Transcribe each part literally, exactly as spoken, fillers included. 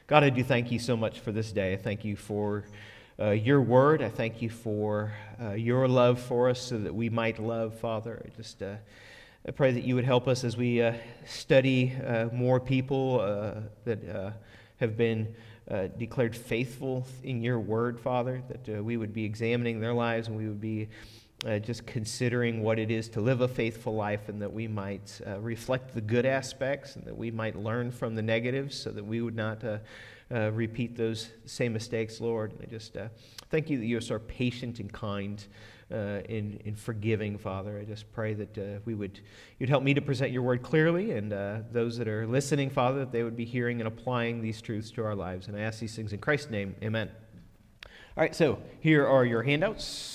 God, I do thank you so much for this day. I thank you for uh, your word. I thank you for uh, your love for us so that we might love, Father. I just uh, I pray that you would help us as we uh, study uh, more people uh, that uh, have been uh, declared faithful in your word, Father, that uh, we would be examining their lives and we would be Uh, just considering what it is to live a faithful life, and that we might uh, reflect the good aspects and that we might learn from the negatives so that we would not uh, uh, repeat those same mistakes, Lord. And I just uh, thank you that you are so patient and kind uh, in, in forgiving, Father. I just pray that uh, we would, you'd help me to present your word clearly, and uh, those that are listening, Father, that they would be hearing and applying these truths to our lives. And I ask these things in Christ's name, amen. All right, so here are your handouts.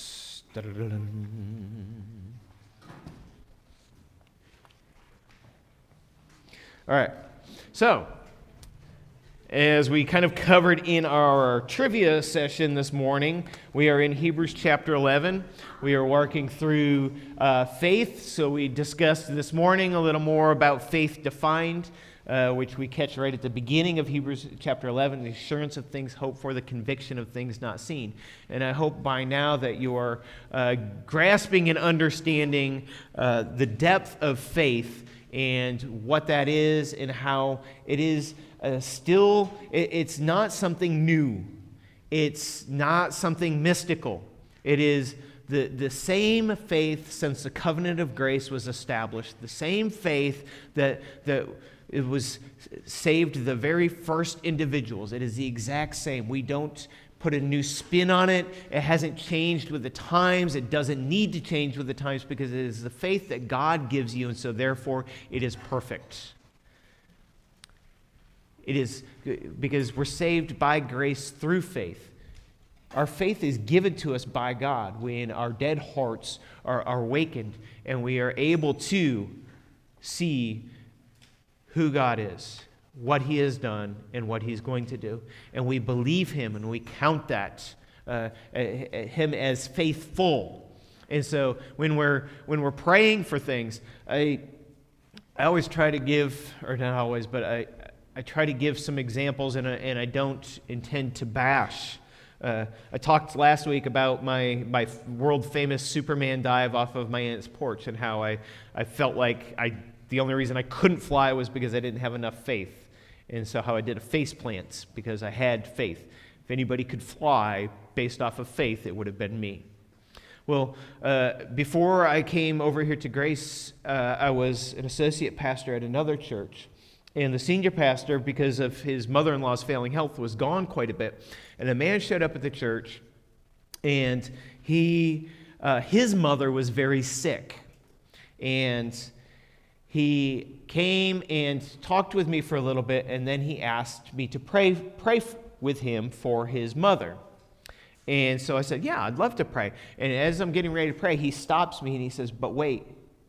All right, so as we kind of covered in our trivia session this morning, we are in Hebrews chapter eleven. We are working through uh, faith, so we discussed this morning a little more about faith defined, Uh, which we catch right at the beginning of Hebrews chapter eleven, the assurance of things hoped for, the conviction of things not seen. And I hope by now that you are uh, grasping and understanding uh, the depth of faith and what that is and how it is uh, still, it, it's not something new. It's not something mystical. It is the, the same faith since the covenant of grace was established, the same faith that that it was saved the very first individuals. It is the exact same. We don't put a new spin on it. It hasn't changed with the times. It doesn't need to change with the times because it is the faith that God gives you, and so therefore it is perfect. It is because we're saved by grace through faith. Our faith is given to us by God when our dead hearts are, are awakened and we are able to see who God is, what He has done, and what He's going to do. And we believe Him, and we count that, uh, Him as faithful. And so when we're when we're praying for things, I I always try to give, or not always, but I, I try to give some examples, and I, and I don't intend to bash. Uh, I talked last week about my, my world-famous Superman dive off of my aunt's porch and how I, I felt like I the only reason I couldn't fly was because I didn't have enough faith. And so how I did a face plant because I had faith. If anybody could fly based off of faith, it would have been me. Well, uh, before I came over here to Grace, uh, I was an associate pastor at another church. And the senior pastor, because of his mother-in-law's failing health, was gone quite a bit. And a man showed up at the church, and he, uh, his mother was very sick. And he came and talked with me for a little bit, and then he asked me to pray pray with him for his mother. And so I said, yeah, I'd love to pray. And as I'm getting ready to pray, he stops me and he says, but wait.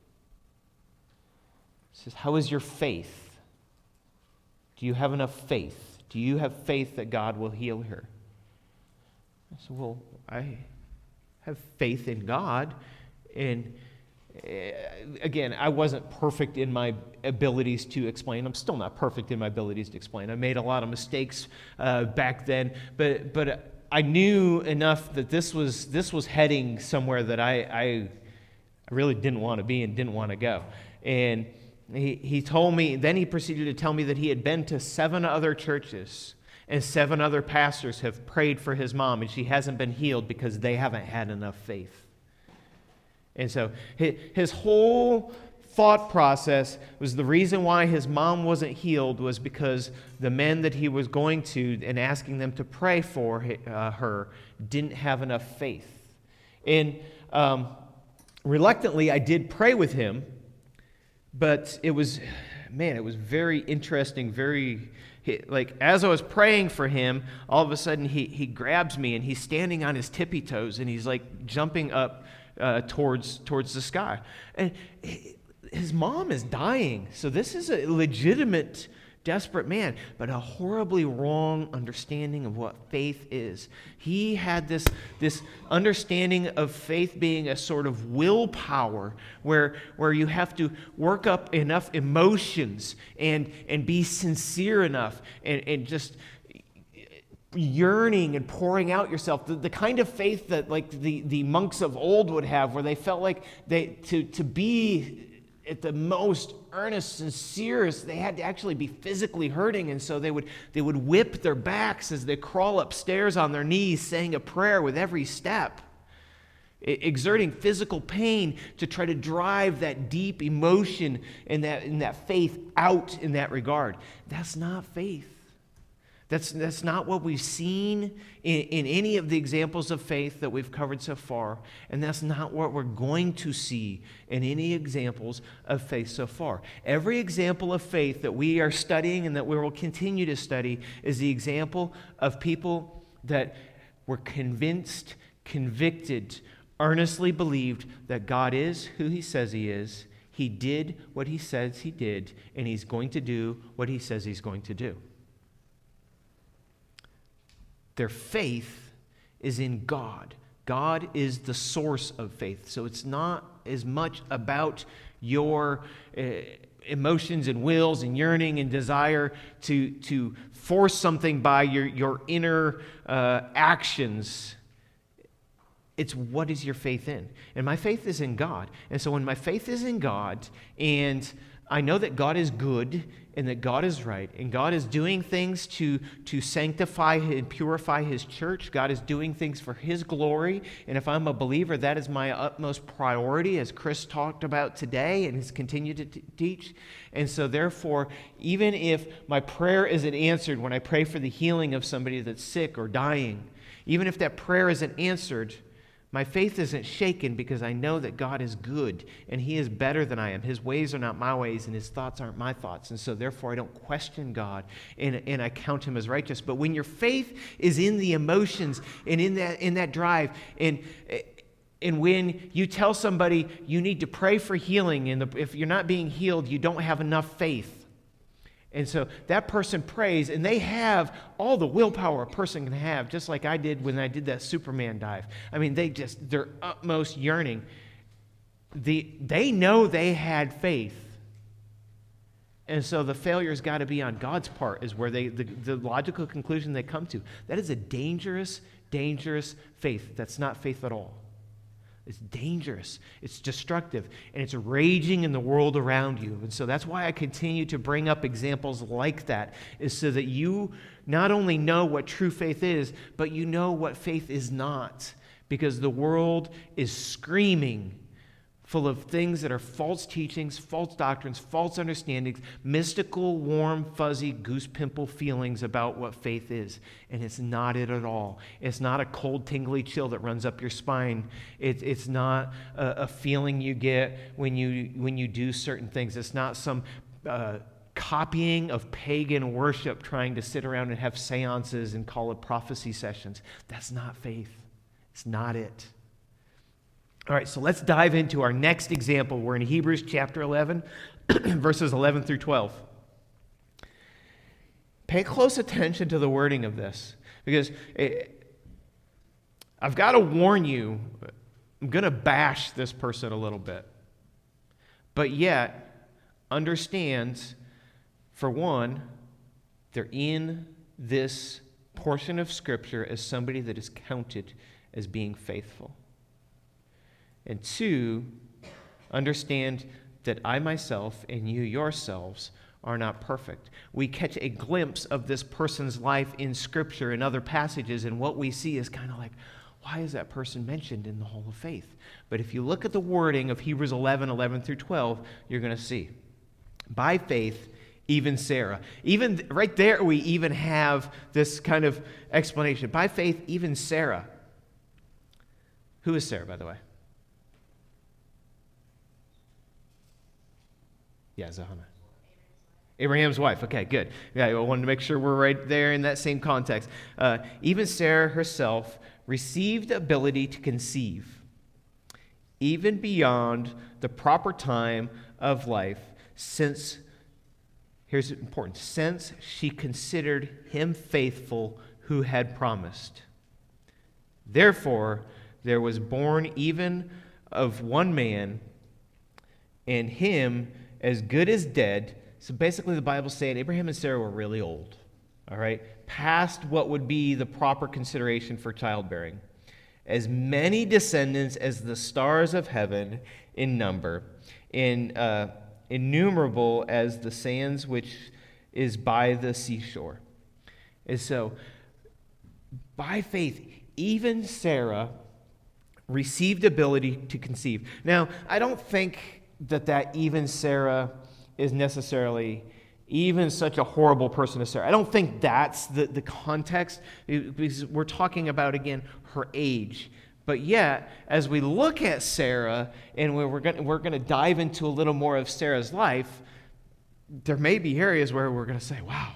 He says, how is your faith? Do you have enough faith? Do you have faith that God will heal her? I said, well, I have faith in God. And again, I wasn't perfect in my abilities to explain. I'm still not perfect in my abilities to explain. I made a lot of mistakes uh, back then, but but I knew enough that this was this was heading somewhere that I I, I really didn't want to be and didn't want to go. And he he told me. Then he proceeded to tell me that he had been to seven other churches and seven other pastors have prayed for his mom, and she hasn't been healed because they haven't had enough faith. And so his whole thought process was the reason why his mom wasn't healed was because the men that he was going to and asking them to pray for uh, her didn't have enough faith. And um, reluctantly, I did pray with him, but it was, man, it was very interesting, very, like, as I was praying for him, all of a sudden he, he grabs me and he's standing on his tippy toes and he's like jumping up Uh, towards towards the sky. And his mom is dying. So this is a legitimate, desperate man, but a horribly wrong understanding of what faith is. He had this, this understanding of faith being a sort of willpower where, where you have to work up enough emotions and, and be sincere enough and, and just yearning and pouring out yourself, the, the kind of faith that like the, the monks of old would have, where they felt like they to, to be at the most earnest, sincerest, they had to actually be physically hurting, and so they would they would whip their backs as they crawl upstairs on their knees, saying a prayer with every step, exerting physical pain to try to drive that deep emotion and that, and that faith out in that regard. That's not faith. That's, that's not what we've seen in, in any of the examples of faith that we've covered so far, and that's not what we're going to see in any examples of faith so far. Every example of faith that we are studying and that we will continue to study is the example of people that were convinced, convicted, earnestly believed that God is who He says He is, He did what He says He did, and He's going to do what He says He's going to do. Their faith is in God. God is the source of faith. So it's not as much about your uh, emotions and wills and yearning and desire to, to force something by your, your inner uh, actions. It's what is your faith in? And my faith is in God. And so when my faith is in God, and I know that God is good and that God is right, and God is doing things to, to sanctify and purify His church. God is doing things for His glory. And if I'm a believer, that is my utmost priority, as Chris talked about today and has continued to t- teach. And so therefore, even if my prayer isn't answered when I pray for the healing of somebody that's sick or dying, even if that prayer isn't answered, my faith isn't shaken, because I know that God is good and He is better than I am. His ways are not my ways and His thoughts aren't my thoughts. And so therefore I don't question God, and, and I count Him as righteous. But when your faith is in the emotions and in that in that drive, and and when you tell somebody you need to pray for healing, and the, if you're not being healed, you don't have enough faith. And so that person prays, and they have all the willpower a person can have, just like I did when I did that Superman dive. I mean, they just, their utmost yearning. The, they know they had faith. And so the failure's got to be on God's part, is where they the, the logical conclusion they come to. That is a dangerous, dangerous faith. That's not faith at all. It's dangerous, it's destructive, and it's raging in the world around you. And so that's why I continue to bring up examples like that, is so that you not only know what true faith is, but you know what faith is not. Because the world is screaming, full of things that are false teachings, false doctrines, false understandings, mystical, warm, fuzzy, goose pimple feelings about what faith is. And it's not it at all. It's not a cold, tingly chill that runs up your spine. It, it's not a, a feeling you get when you when you do certain things. It's not some uh, copying of pagan worship trying to sit around and have seances and call it prophecy sessions. That's not faith. It's not it. All right, so let's dive into our next example. We're in Hebrews chapter eleven, verses eleven through twelve. Pay close attention to the wording of this, because it, I've got to warn you, I'm going to bash this person a little bit. But yet, understand, for one, they're in this portion of Scripture as somebody that is counted as being faithful. And two, understand that I myself and you yourselves are not perfect. We catch a glimpse of this person's life in Scripture and other passages, and what we see is kind of like, why is that person mentioned in the Hall of Faith? But if you look at the wording of Hebrews eleven, eleven through twelve, you're going to see. By faith, even Sarah. Even right there, we even have this kind of explanation. By faith, even Sarah. Who is Sarah, by the way? Yeah, Zahana. Abraham's wife. Okay, good. Yeah, I wanted to make sure we're right there in that same context. Uh, even Sarah herself received the ability to conceive, even beyond the proper time of life, since, here's important, since she considered him faithful who had promised. Therefore, there was born even of one man, and him as good as dead. So basically the Bible's saying Abraham and Sarah were really old. all right, past what would be the proper consideration for childbearing. As many descendants as the stars of heaven in number, in uh, innumerable as the sands which is by the seashore. And so, by faith, even Sarah received ability to conceive. Now, I don't think that that even Sarah is necessarily even such a horrible person as Sarah. I don't think that's the, the context, because we're talking about, again, her age. But yet, as we look at Sarah, and we're going we're going to dive into a little more of Sarah's life, there may be areas where we're going to say, wow,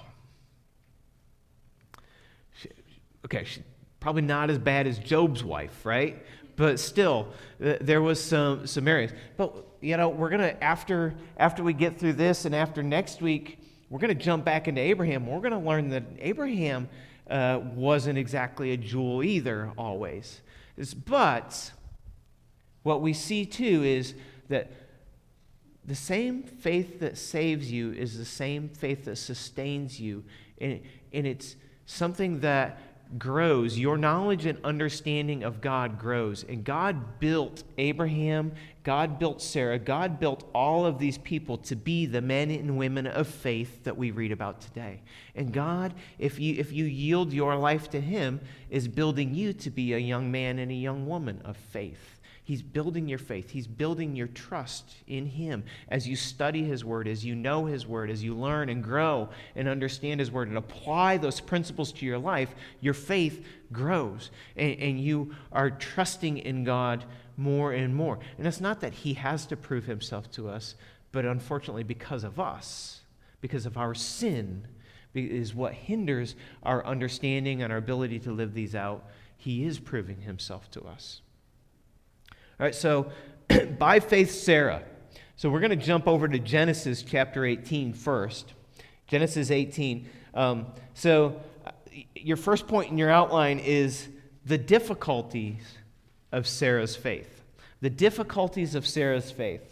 she, okay, she's probably not as bad as Job's wife, right? But still, there was some, some areas. But, you know, we're going to, after after we get through this and after next week, we're going to jump back into Abraham. We're going to learn that Abraham uh, wasn't exactly a jewel either, always. But what we see, too, is that the same faith that saves you is the same faith that sustains you. And, and it's something that grows. Your knowledge and understanding of God grows. And God built Abraham, God built Sarah, God built all of these people to be the men and women of faith that we read about today. And God, if you if you yield your life to Him, is building you to be a young man and a young woman of faith. He's building your faith. He's building your trust in Him as you study His Word, as you know His Word, as you learn and grow and understand His Word and apply those principles to your life. Your faith grows, and, and you are trusting in God more and more. And it's not that He has to prove Himself to us, but unfortunately because of us, because of our sin, is what hinders our understanding and our ability to live these out. He is proving Himself to us. All right, so by faith, Sarah. So we're going to jump over to Genesis chapter eighteen first. Genesis eighteen. Um, so your first point in your outline is the difficulties of Sarah's faith. The difficulties of Sarah's faith.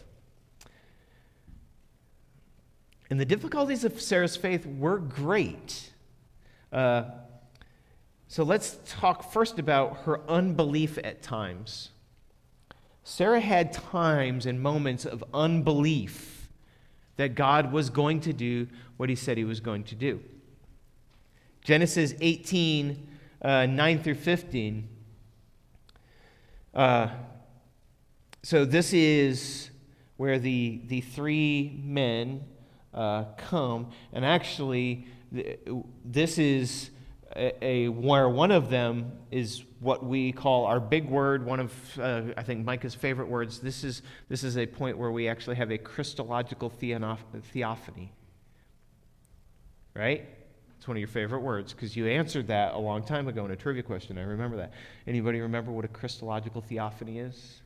And the difficulties of Sarah's faith were great. Uh, so let's talk first about her unbelief at times. Sarah had times and moments of unbelief that God was going to do what He said He was going to do. Genesis eighteen, uh, nine through fifteen. Uh, so this is where the, the three men uh, come, and actually this is a, a where one of them is what we call our big word, one of, uh, I think, Micah's favorite words. This is this is a point where we actually have a Christological theophany. Right? It's one of your favorite words, because you answered that a long time ago in a trivia question. I remember that. Anybody remember what a Christological theophany is?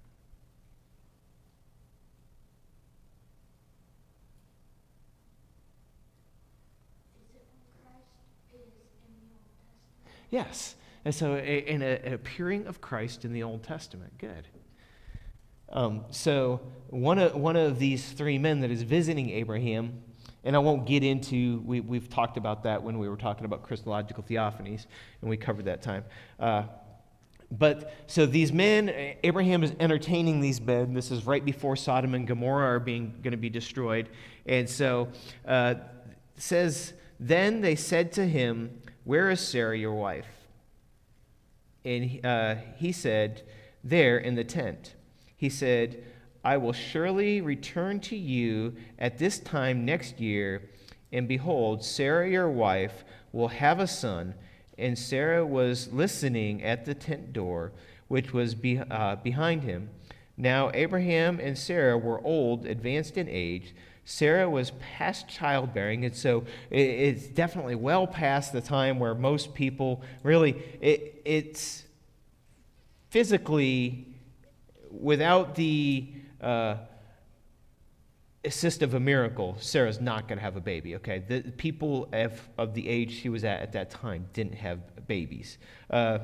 Yes. And so a, in a, an appearing of Christ in the Old Testament. Good. Um, so one of, one of these three men that is visiting Abraham, and I won't get into, we, we've talked about that when we were talking about Christological theophanies, and we covered that time. Uh, but so these men, Abraham is entertaining these men. This is right before Sodom and Gomorrah are being going to be destroyed. And so uh, it says, then they said to him, "Where is Sarah, your wife?" And uh, he said, "There in the tent." He said, "I will surely return to you at this time next year, and behold, Sarah your wife will have a son." And Sarah was listening at the tent door, which was be, uh, behind him. Now Abraham and Sarah were old, advanced in age. Sarah was past childbearing, and so it's definitely well past the time where most people really, it, it's physically, without the uh, assist of a miracle, Sarah's not going to have a baby, okay? The people of, of the age she was at at that time didn't have babies. Uh,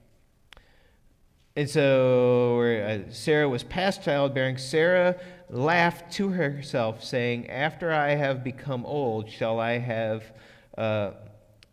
and so uh, Sarah was past childbearing. Sarah laughed to herself, saying, "After I have become old, shall I have uh,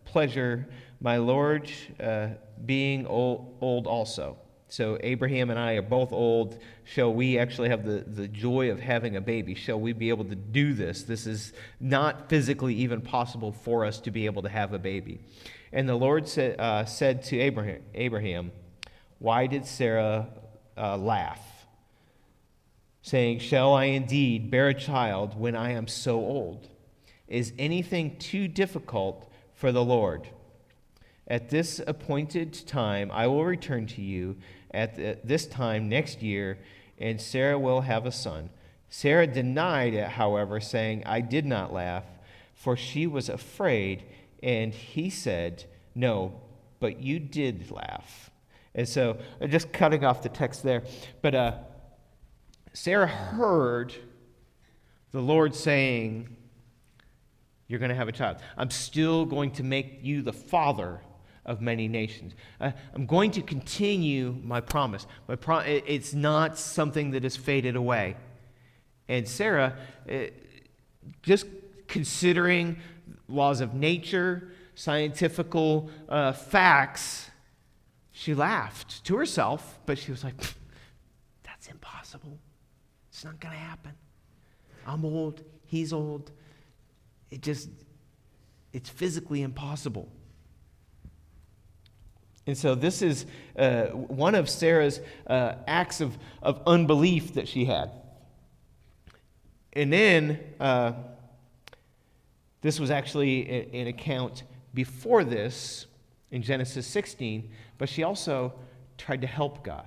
pleasure, my Lord uh, being old, old also. So Abraham and I are both old. Shall we actually have the, the joy of having a baby? Shall we be able to do this? This is not physically even possible for us to be able to have a baby. And the Lord said, uh, said to Abraham, Abraham, why did Sarah uh, laugh, saying, shall I indeed bear a child when I am so old? Is anything too difficult for the Lord? At this appointed time I will return to you at the, this time next year, and Sarah will have a son. Sarah denied it, however, saying, I did not laugh, for she was afraid. And he said, no, but you did laugh. And so, just cutting off the text there. But uh, Sarah heard the Lord saying, you're going to have a child. I'm still going to make you the father of many nations. Uh, I'm going to continue my promise. My pro- it's not something that has faded away. And Sarah, uh, just considering laws of nature, scientific uh, facts, she laughed to herself, but she was like, that's impossible. It's not going to happen. I'm old. He's old. It just, it's physically impossible. And so this is uh, one of Sarah's uh, acts of, of unbelief that she had. And then, uh, this was actually an account before this in Genesis sixteen, but she also tried to help God.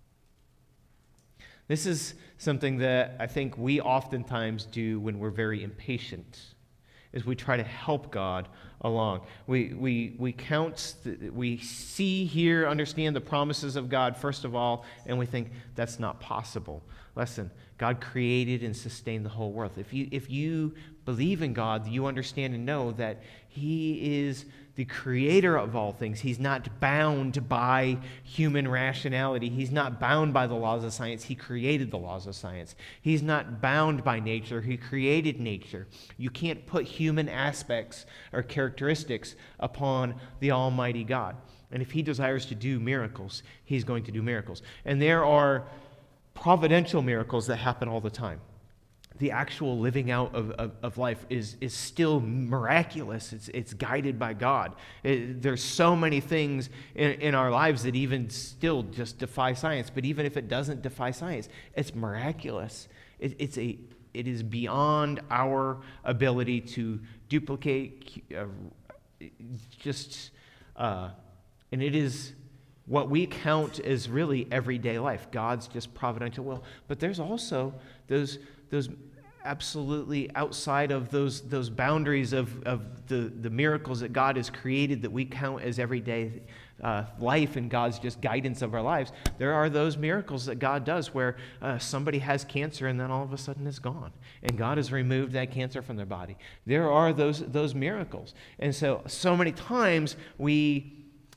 This is something that I think we oftentimes do when we're very impatient, is we try to help God along. We we we count, the, we see, hear, understand the promises of God, first of all, and we think that's not possible. Listen, God created and sustained the whole world. If you if you believe in God, you understand and know that He is the creator of all things. He's not bound by human rationality. He's not bound by the laws of science. He created the laws of science. He's not bound by nature. He created nature. You can't put human aspects or characteristics upon the Almighty God. And if He desires to do miracles, He's going to do miracles. And there are providential miracles that happen all the time. The actual living out of, of, of life is, is still miraculous. It's, it's guided by God. It, there's so many things in, in our lives that even still just defy science. But even if it doesn't defy science, it's miraculous. It, it's a, it is beyond our ability to duplicate, uh, just, uh, and it is what we count as really everyday life. God's just providential will. But there's also those those absolutely outside of those those boundaries of, of the, the miracles that God has created that we count as everyday uh, life and God's just guidance of our lives. There are those miracles that God does where uh, somebody has cancer and then all of a sudden it's gone. And God has removed that cancer from their body. There are those those miracles. And so, so many times we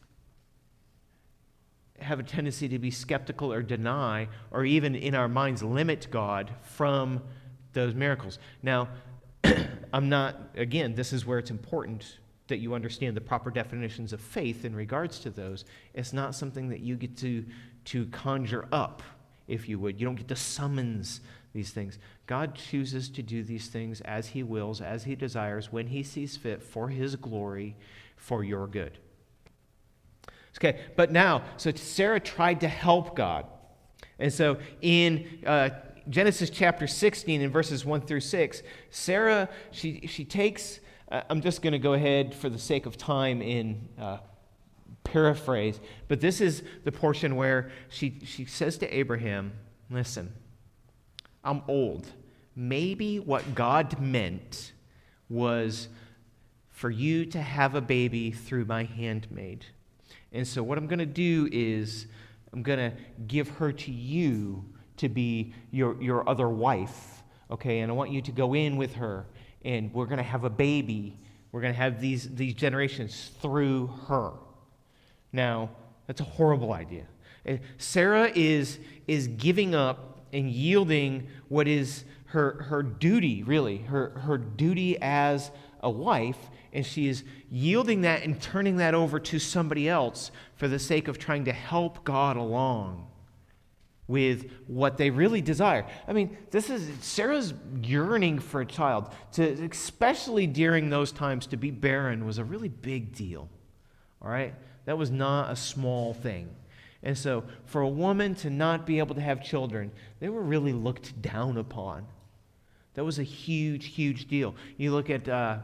have a tendency to be skeptical or deny, or even in our minds limit God from those miracles. Now, I'm not, again, this is where it's important that you understand the proper definitions of faith in regards to those. It's not something that you get to, to conjure up, if you would. You don't get to summons these things. God chooses to do these things as He wills, as He desires, when He sees fit, for His glory, for your good. Okay, but now, so Sarah tried to help God. And so in uh, Genesis chapter sixteen, in verses one through six, Sarah, she, she takes, uh, I'm just going to go ahead for the sake of time in uh, paraphrase, but this is the portion where she, she says to Abraham, listen, I'm old. Maybe what God meant was for you to have a baby through my handmaid. And so what I'm going to do is I'm going to give her to you to be your, your other wife, okay? And I want you to go in with her, and we're going to have a baby. We're going to have these, these generations through her. Now, that's a horrible idea. Sarah is, is giving up and yielding what is her, her duty, really, her, her duty as a wife, and she is yielding that and turning that over to somebody else for the sake of trying to help God along with what they really desire. I mean, this is Sarah's yearning for a child, to especially during those times, to be barren was a really big deal. All right? That was not a small thing. And so for a woman to not be able to have children, they were really looked down upon. That was a huge, huge deal. You look at uh,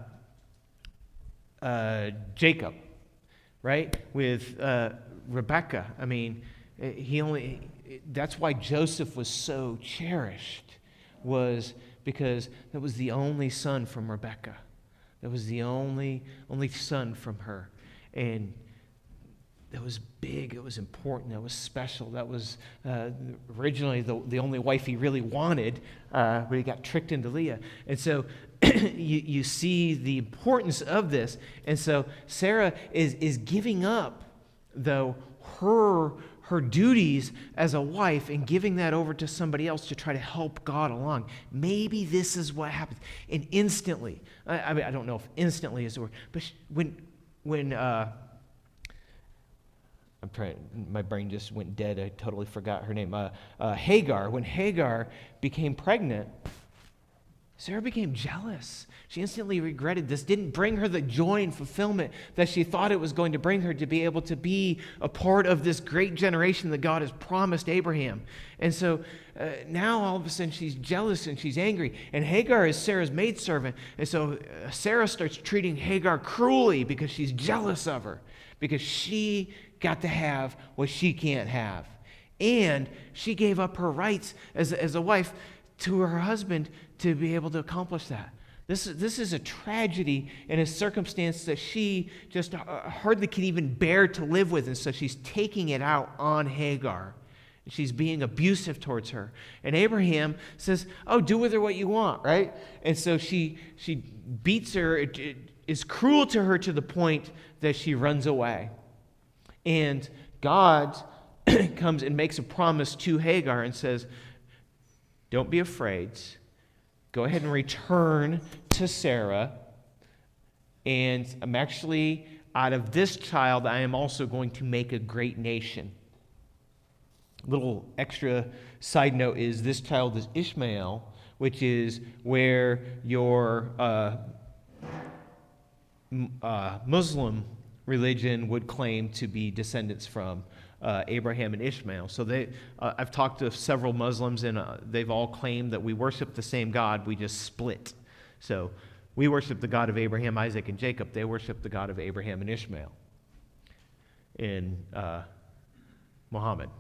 uh, Jacob, right, with uh, Rebekah. I mean, he only. That's why Joseph was so cherished, was because that was the only son from Rebekah. That was the only only son from her, and that was big. It was important. That was special. That was uh, originally the, the only wife he really wanted, uh, but he got tricked into Leah. And so you, you see the importance of this. And so Sarah is, is giving up, though, her, her duties as a wife and giving that over to somebody else to try to help God along. Maybe this is what happens. And instantly, I, I mean, I don't know if instantly is the word, but when, when, uh, I'm trying, my brain just went dead. I totally forgot her name. Uh, uh, Hagar. When Hagar became pregnant, Sarah became jealous. She instantly regretted this. Didn't bring her the joy and fulfillment that she thought it was going to bring her to be able to be a part of this great generation that God has promised Abraham. And so uh, now all of a sudden she's jealous and she's angry. And Hagar is Sarah's maidservant. And so uh, Sarah starts treating Hagar cruelly because she's jealous of her, because she got to have what she can't have. And she gave up her rights as, as a wife to her husband to be able to accomplish that. This is, this is a tragedy and a circumstance that she just hardly can even bear to live with. And so she's taking it out on Hagar. She's being abusive towards her. And Abraham says, oh, do with her what you want, right? And so she, she beats her, it, it is cruel to her to the point that she runs away. And God comes and makes a promise to Hagar and says, don't be afraid. Go ahead and return to Sarah. And I'm actually, out of this child, I am also going to make a great nation. Little extra side note is this child is Ishmael, which is where your uh, uh, Muslim religion would claim to be descendants from uh, Abraham and Ishmael. So they, uh, I've talked to several Muslims, and uh, they've all claimed that we worship the same God, we just split. So we worship the God of Abraham, Isaac, and Jacob. They worship the God of Abraham and Ishmael in uh, Muhammad.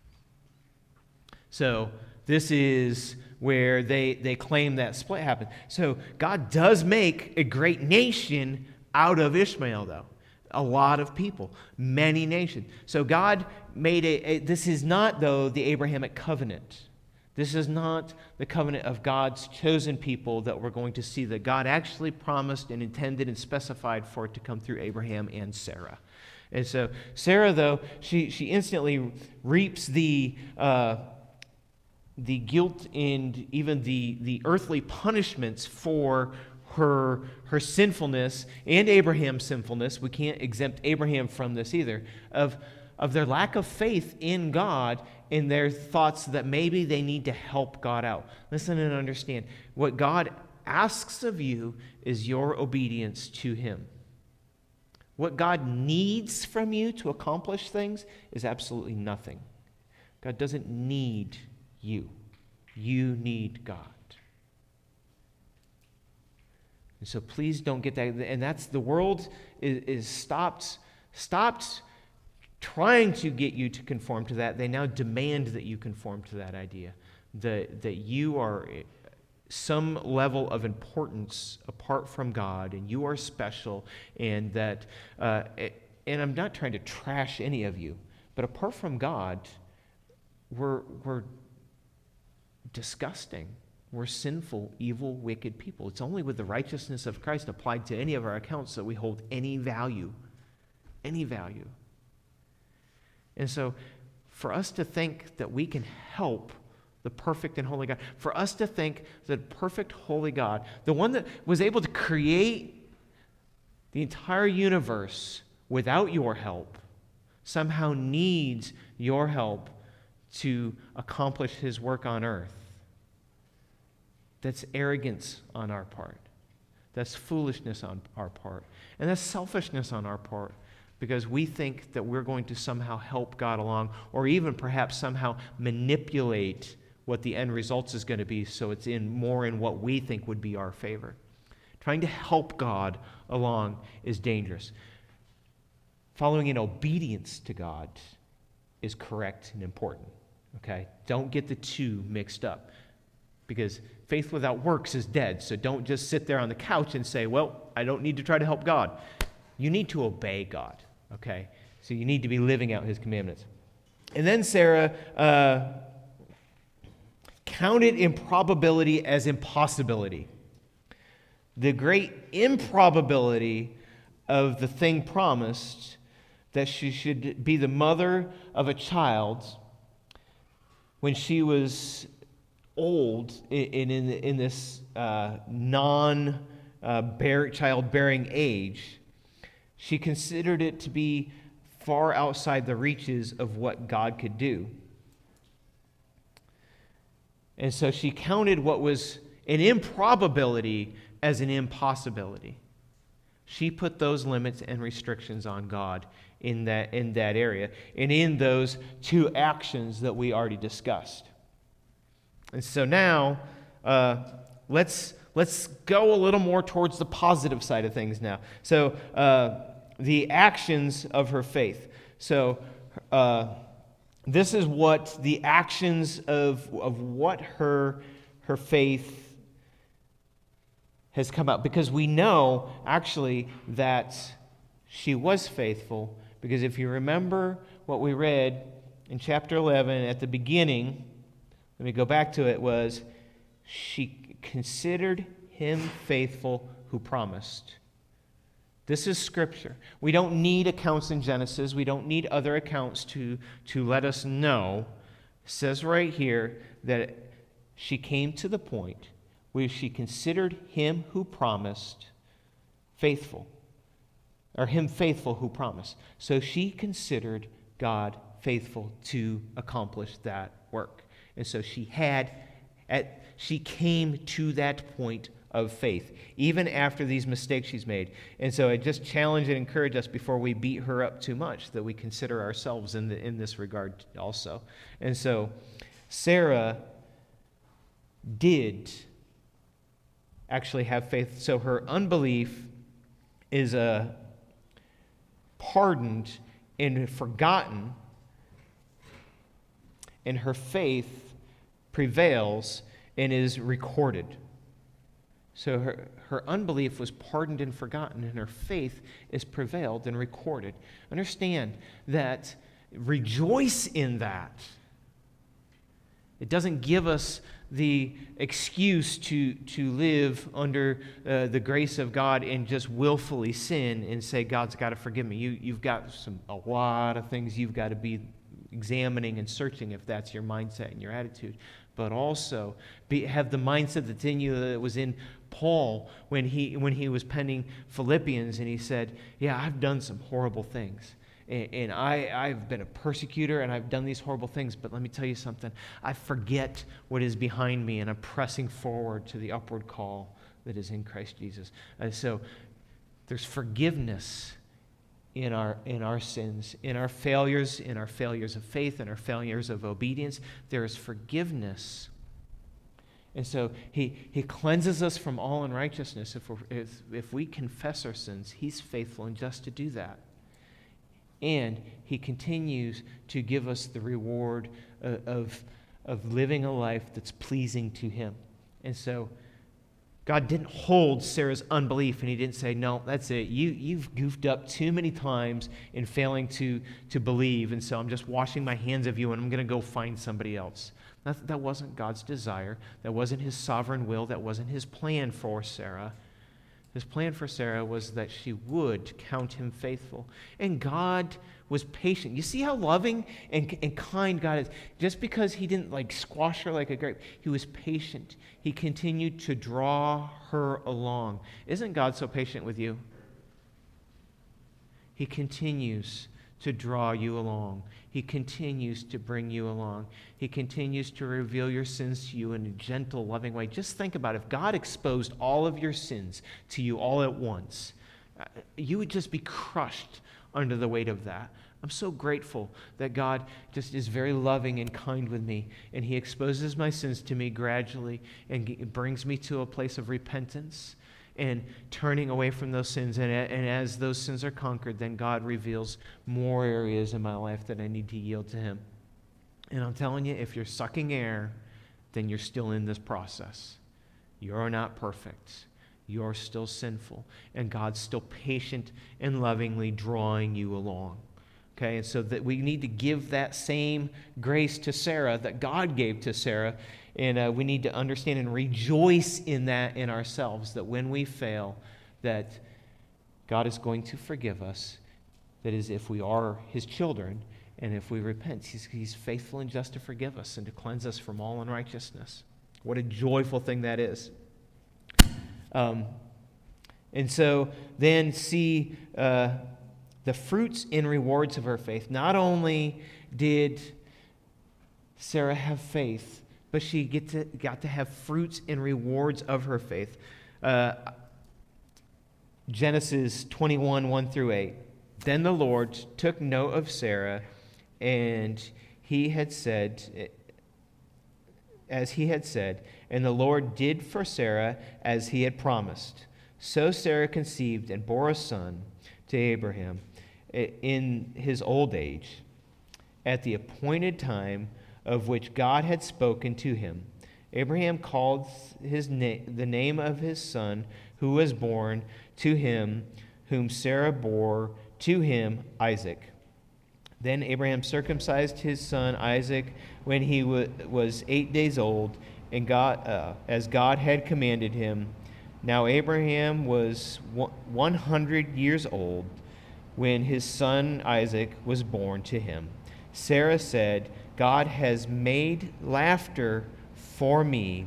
So this is where they, they claim that split happened. So God does make a great nation out of Ishmael, though. A lot of people, many nations. So God made a, a, this is not, though, the Abrahamic covenant. This is not the covenant of God's chosen people that we're going to see, that God actually promised and intended and specified for it to come through Abraham and Sarah. And so Sarah, though, she, she instantly reaps the, uh, the guilt and even the, the earthly punishments for her her sinfulness and Abraham's sinfulness. We can't exempt Abraham from this either, of, of their lack of faith in God and their thoughts that maybe they need to help God out. Listen and understand. What God asks of you is your obedience to Him. What God needs from you to accomplish things is absolutely nothing. God doesn't need you. You need God. And so please don't get that. And that's the world is, is stopped, stopped trying to get you to conform to that. They now demand that you conform to that idea, that, that you are some level of importance apart from God, and you are special, and that, uh, and I'm not trying to trash any of you, but apart from God, we're, we're disgusting. We're sinful, evil, wicked people. It's only with the righteousness of Christ applied to any of our accounts that we hold any value. Any value. And so, for us to think that we can help the perfect and holy God, for us to think that perfect, holy God, the one that was able to create The entire universe, without your help, somehow needs your help to accomplish his work on earth. That's arrogance on our part. That's foolishness on our part. And that's selfishness on our part, because we think that we're going to somehow help God along, or even perhaps somehow manipulate what the end result is going to be so it's in more in what we think would be our favor. Trying to help God along is dangerous. Following in obedience to God is correct and important. Okay? Don't get the two mixed up, because faith without works is dead. So don't just sit there on the couch and say, well, I don't need to try to help God. You need to obey God. Okay? So you need to be living out his commandments. And then Sarah uh, counted improbability as impossibility. The great improbability of the thing promised, that she should be the mother of a child when she was old in, in, in this uh, non-childbearing uh, age, she considered it to be far outside the reaches of what God could do. And so she counted what was an improbability as an impossibility. She put those limits and restrictions on God in that, in that area, and in those two actions that we already discussed. And so now, uh, let's let's go a little more towards the positive side of things now. So uh, the actions of her faith. So uh, this is what the actions of of what her her faith has come out, because we know actually that she was faithful, because if you remember what we read in chapter eleven at the beginning, let me go back to it, was she considered him faithful who promised. This is Scripture. We don't need accounts in Genesis. We don't need other accounts to, to let us know. It says right here that she came to the point where she considered him who promised faithful, or him faithful who promised. So she considered God faithful to accomplish that work. And so she had, at, she came to that point of faith, even after these mistakes she's made. And so I just challenge and encourage us before we beat her up too much, that we consider ourselves in the, in this regard also. And so Sarah did actually have faith. So her unbelief is uh, pardoned and forgotten, and her faith prevails and is recorded. So her, her unbelief was pardoned and forgotten, and her faith is prevailed and recorded. Understand that, rejoice in that. It doesn't give us the excuse to, to live under uh, the grace of God and just willfully sin and say, God's got to forgive me. You, you've got some a lot of things you've got to be examining and searching if that's your mindset and your attitude. But also be, have the mindset that's in you that was in Paul when he when he was penning Philippians, and he said, yeah, I've done some horrible things. And, and I, I've been a persecutor, and I've done these horrible things. But let me tell you something. I forget what is behind me, and I'm pressing forward to the upward call that is in Christ Jesus. And so there's forgiveness in our in our sins, in our failures, in our failures of faith, in our failures of obedience. There is forgiveness. And so he, he cleanses us from all unrighteousness. If, we're, if, if we confess our sins, he's faithful and just to do that. And he continues to give us the reward of, of, of living a life that's pleasing to him. And so God didn't hold Sarah's unbelief, and he didn't say, no, that's it. You, you've goofed up too many times in failing to, to believe, and so I'm just washing my hands of you, and I'm going to go find somebody else. That, that wasn't God's desire. That wasn't his sovereign will. That wasn't his plan for Sarah. His plan for Sarah was that she would count him faithful. And God was patient. You see how loving and, and kind God is? Just because he didn't like squash her like a grape, he was patient. He continued to draw her along. Isn't God so patient with you? He continues to draw you along. He continues to bring you along. He continues to reveal your sins to you in a gentle, loving way. Just think about it. If God exposed all of your sins to you all at once, you would just be crushed under the weight of that. I'm so grateful that God just is very loving and kind with me, and He exposes my sins to me gradually and brings me to a place of repentance and turning away from those sins. And, and as those sins are conquered, then God reveals more areas in my life that I need to yield to Him. And I'm telling you, if you're sucking air, then you're still in this process. You're not perfect. You're still sinful. And God's still patient and lovingly drawing you along. Okay, and so that we need to give that same grace to Sarah that God gave to Sarah. And uh, we need to understand and rejoice in that in ourselves, that when we fail, that God is going to forgive us. That is, if we are His children, and if we repent, He's, he's faithful and just to forgive us and to cleanse us from all unrighteousness. What a joyful thing that is. Um, and so then see uh, the fruits and rewards of her faith. Not only did Sarah have faith, but she get to, got to have fruits and rewards of her faith. Uh, Genesis twenty-one, one through eight. Then the Lord took note of Sarah, and he had said, as he had said, and the Lord did for Sarah as he had promised. So Sarah conceived and bore a son to Abraham in his old age, at the appointed time of which God had spoken to him. Abraham called his na- the name of his son who was born to him, whom Sarah bore to him, Isaac. Then Abraham circumcised his son Isaac when he w- was eight days old, and God, uh, as God had commanded him. Now Abraham was one hundred years old when his son Isaac was born to him. Sarah said, God has made laughter for me.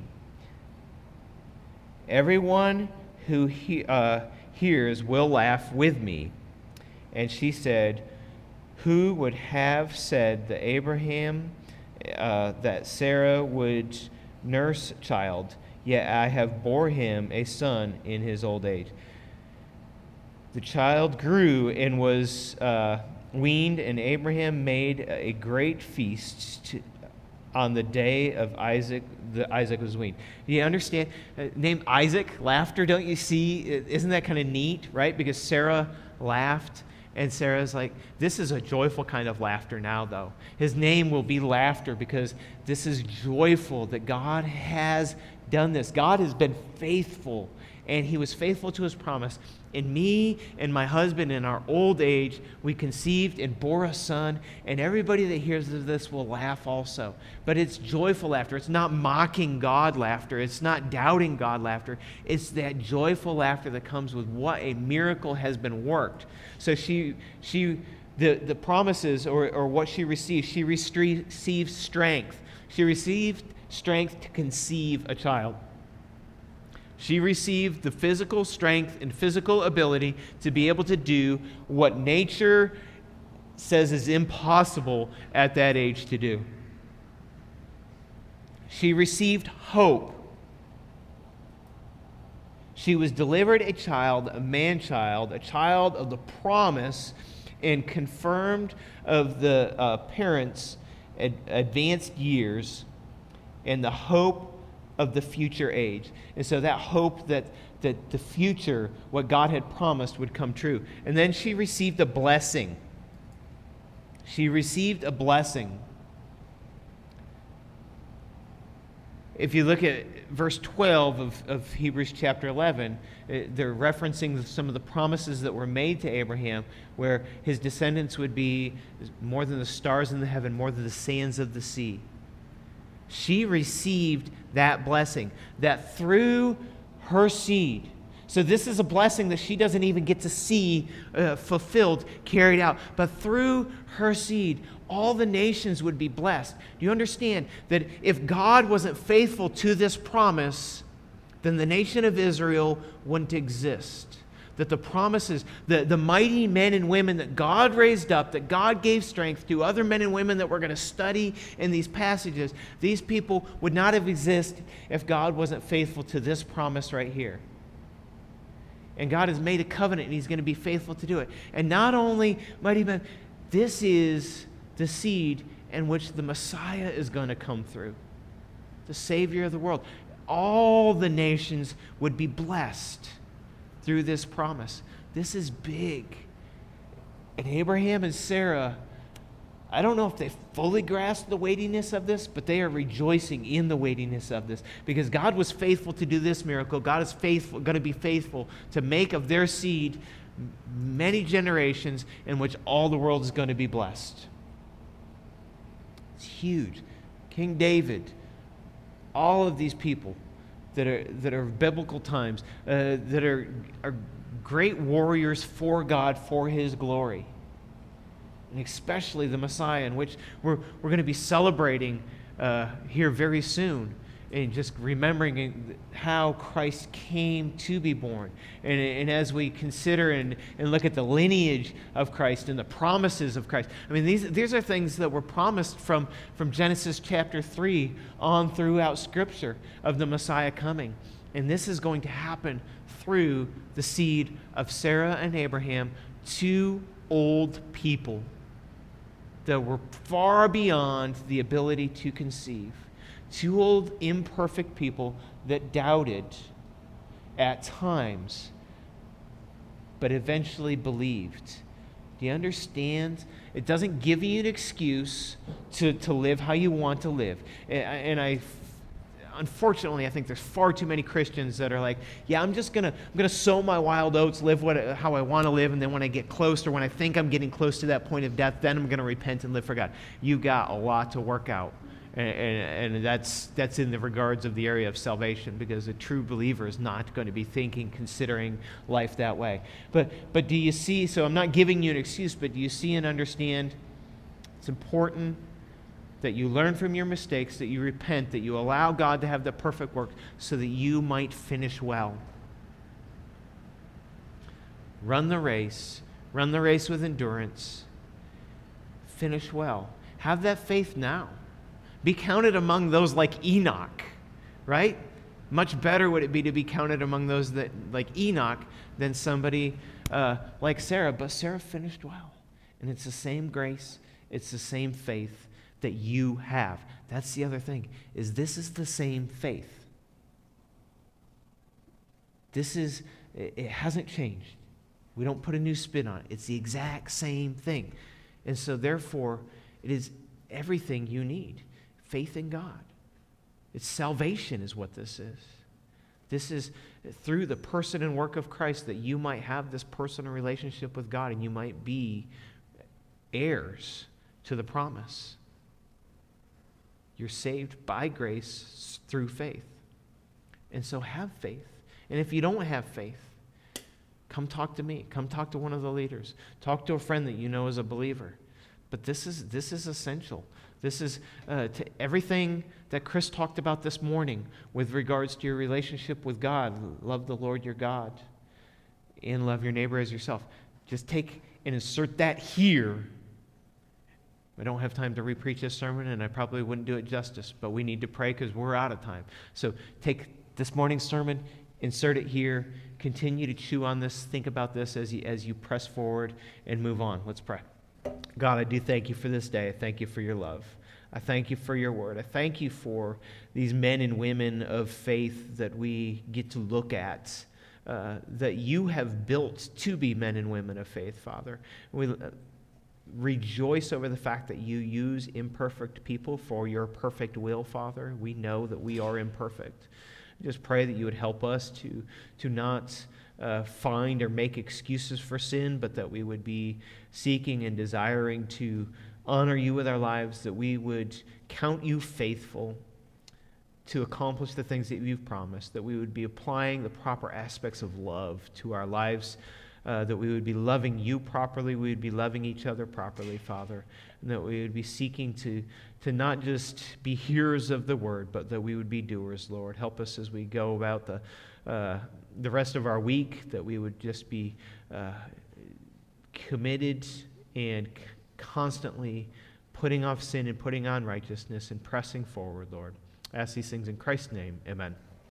Everyone who he, uh, hears will laugh with me. And she said, who would have said that Abraham, uh, that Sarah would nurse a child, yet I have bore him a son in his old age. The child grew and was uh, weaned, and Abraham made a great feast to, on the day of Isaac, the Isaac was weaned. Do you understand? Uh, named Isaac, laughter, don't you see? Isn't that kind of neat, right? Because Sarah laughed, and Sarah's like, this is a joyful kind of laughter now, though. His name will be laughter because this is joyful that God has done this. God has been faithful, and He was faithful to His promise. In me and my husband in our old age, we conceived and bore a son, and everybody that hears of this will laugh also. But it's joyful laughter. It's not mocking God laughter. It's not doubting God laughter. It's that joyful laughter that comes with what a miracle has been worked. So she, she, the, the promises or, or what she received, she received strength. She received strength to conceive a child. She received the physical strength and physical ability to be able to do what nature says is impossible at that age to do. She received hope. She was delivered a child, a man-child, a child of the promise, and confirmed of the uh, parents' ad- advanced years and the hope of the future age. And so that hope that, that the future, what God had promised, would come true. And then she received a blessing. She received a blessing. If you look at verse twelve of, of Hebrews chapter eleven, they're referencing some of the promises that were made to Abraham, where his descendants would be more than the stars in the heaven, more than the sands of the sea. She received that blessing, that through her seed. So this is a blessing that she doesn't even get to see uh, fulfilled, carried out. But through her seed, all the nations would be blessed. Do you understand that if God wasn't faithful to this promise, then the nation of Israel wouldn't exist? that the promises, the, the mighty men and women that God raised up, that God gave strength to, other men and women that we're going to study in these passages, these people would not have existed if God wasn't faithful to this promise right here. And God has made a covenant, and he's going to be faithful to do it. And not only, mighty men, this is the seed in which the Messiah is going to come through, the Savior of the world. All the nations would be blessed through this promise. This is big. And Abraham and Sarah, I don't know if they fully grasp the weightiness of this, but they are rejoicing in the weightiness of this, because God was faithful to do this miracle. God is faithful, going to be faithful to make of their seed many generations in which all the world is going to be blessed. It's huge. King David, all of these people that are that are biblical times, uh, that are are great warriors for God, for his glory. And especially the Messiah, in which we're, we're going to be celebrating uh, here very soon, and just remembering how Christ came to be born. And, and as we consider and, and look at the lineage of Christ and the promises of Christ, I mean, these, these are things that were promised from, from Genesis chapter three on throughout Scripture of the Messiah coming. And this is going to happen through the seed of Sarah and Abraham, two old people that were far beyond the ability to conceive. Two old, imperfect people that doubted at times, but eventually believed. Do you understand? It doesn't give you an excuse to, to live how you want to live. And I, unfortunately, I think there's far too many Christians that are like, yeah, I'm just going to I'm gonna sow my wild oats, live what, how I want to live, and then when I get close, or when I think I'm getting close to that point of death, then I'm going to repent and live for God. You've got a lot to work out. And, and, and that's that's in the regards of the area of salvation, because a true believer is not going to be thinking, considering life that way. But but do you see, so I'm not giving you an excuse, but do you see and understand it's important that you learn from your mistakes, that you repent, that you allow God to have the perfect work so that you might finish well. Run the race. Run the race with endurance. Finish well. Have that faith now. Be counted among those like Enoch, right? Much better would it be to be counted among those that like Enoch than somebody uh, like Sarah. But Sarah finished well. And it's the same grace. It's the same faith that you have. That's the other thing, is this is the same faith. This is, it hasn't changed. We don't put a new spin on it. It's the exact same thing. And so therefore, it is everything you need. Faith in God. It's salvation is what this is. This is through the person and work of Christ that you might have this personal relationship with God, and you might be heirs to the promise. You're saved by grace through faith. And so have faith. And if you don't have faith, come talk to me. Come talk to one of the leaders. Talk to a friend that you know is a believer. But this is this is essential. This is uh, to everything that Chris talked about this morning with regards to your relationship with God. Love the Lord your God and love your neighbor as yourself. Just take and insert that here. I don't have time to repreach this sermon, and I probably wouldn't do it justice, but we need to pray because we're out of time. So take this morning's sermon, insert it here, continue to chew on this, think about this as you, as you press forward and move on. Let's pray. God, I do thank you for this day. I thank you for your love. I thank you for your word. I thank you for these men and women of faith that we get to look at, uh, that you have built to be men and women of faith, Father. We uh, rejoice over the fact that you use imperfect people for your perfect will, Father. We know that we are imperfect. Just pray that you would help us to, to not uh, find or make excuses for sin, but that we would be seeking and desiring to honor you with our lives, that we would count you faithful to accomplish the things that you've promised, that we would be applying the proper aspects of love to our lives, uh, that we would be loving you properly, we would be loving each other properly, Father, and that we would be seeking to, to not just be hearers of the word, but that we would be doers, Lord. Help us as we go about the uh, the rest of our week, that we would just be uh, committed and c- constantly putting off sin and putting on righteousness and pressing forward, Lord. I ask these things in Christ's name. Amen.